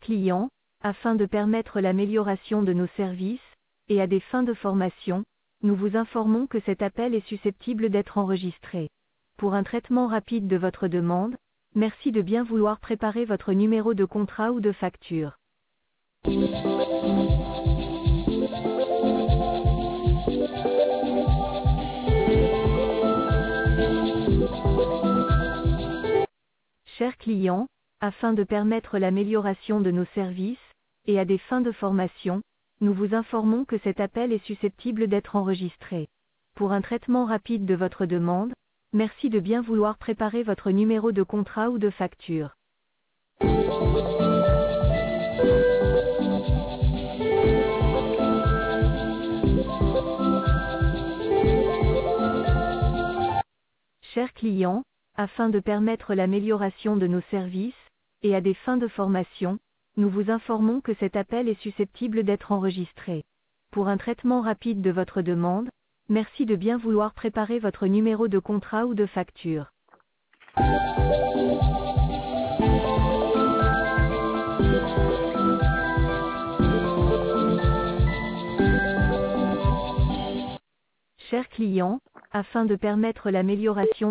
client, afin de permettre l'amélioration de nos services, et à des fins de formation, nous vous informons que cet appel est susceptible d'être enregistré. Pour un traitement rapide de votre demande, merci de bien vouloir préparer votre numéro de contrat ou de facture. Chers clients, afin de permettre l'amélioration de nos services, et à des fins de formation, nous vous informons que cet appel est susceptible d'être enregistré. Pour un traitement rapide de votre demande, merci de bien vouloir préparer votre numéro de contrat ou de facture. Chers clients, afin de permettre l'amélioration de nos services, et à des fins de formation, nous vous informons que cet appel est susceptible d'être enregistré. Pour un traitement rapide de votre demande, merci de bien vouloir préparer votre numéro de contrat ou de facture. Chers clients, afin de permettre l'amélioration